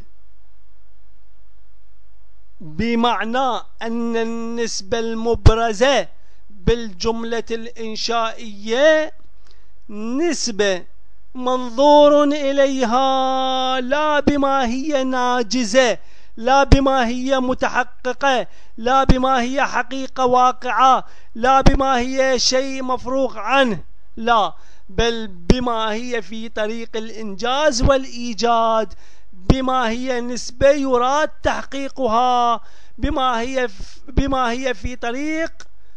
بمعنى أن النسبة المبرزة بالجملة الإنشائية نسبة منظور إليها لا بما هي ناجزة، لا بما هي متحققة، لا بما هي حقيقة واقعة، لا بما هي شيء مفروغ عنه، لا، بل بما هي في طريق الإنجاز والإيجاد، بما هي نسبة يراد تحقيقها، بما هي في طريق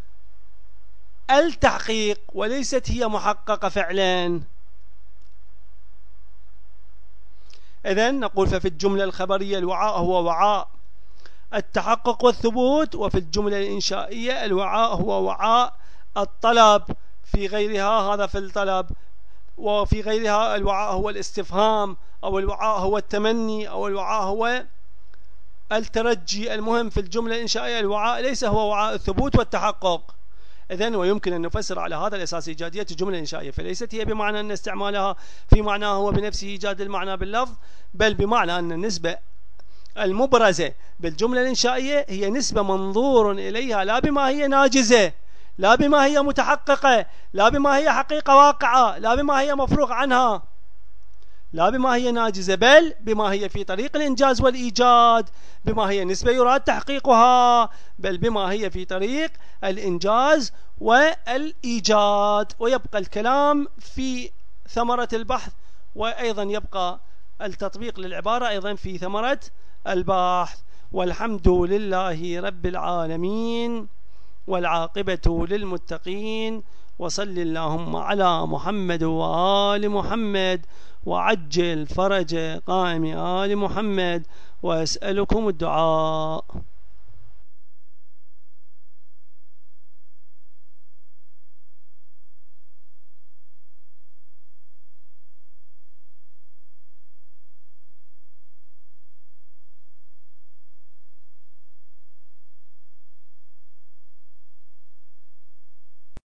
التحقيق وليست هي محققة فعلا. إذن نقول ففي الجملة الخبرية الوعاء هو وعاء التحقق والثبوت، وفي الجملة الإنشائية الوعاء هو وعاء الطلب، في غيرها هذا في الطلب، وفي غيرها الوعاء هو الاستفهام، أو الوعاء هو التمني، أو الوعاء هو الترجي. المهم في الجملة الإنشائية الوعاء ليس هو وعاء الثبوت والتحقق. إذن ويمكن أن نفسر على هذا الأساس إيجادية الجملة الإنشائية فليست هي بمعنى أن استعمالها في معناها هو بنفسه إيجاد المعنى باللفظ، بل بمعنى أن النسبة المبرزة بالجملة الإنشائية هي نسبة منظور إليها لا بما هي ناجزة، لا بما هي متحققة، لا بما هي حقيقة واقعة، لا بما هي مفروغ عنها، لا بما هي ناجزة، بل بما هي في طريق الإنجاز والإيجاد، بما هي نسبة يراد تحقيقها، بل بما هي في طريق الإنجاز والإيجاد. ويبقى الكلام في ثمرة البحث، وأيضا يبقى التطبيق للعبارة أيضا في ثمرة البحث. والحمد لله رب العالمين، والعاقبة للمتقين، وصل اللهم على محمد وآل محمد، وعجل فرج قائم آل محمد، وأسألكم الدعاء.